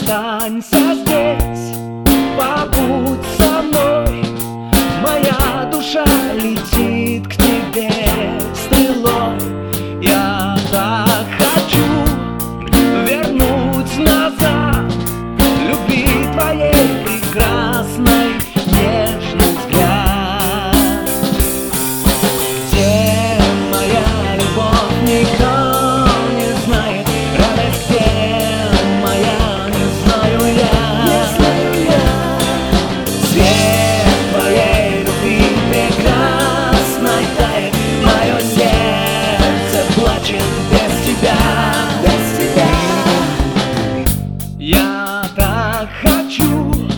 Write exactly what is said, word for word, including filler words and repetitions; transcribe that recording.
Останься здесь, побудь со мной. Моя душа летит к тебе стрелой. Я так хочу вернуть назад любви твоей прекрасной, нежный взгляд. Где моя любовь, никто не знает. Радость где моя, не знаю я, не знаю я. Свет твоей любви прекрасной тает. Мое сердце плачет без тебя, без тебя. Я так хочу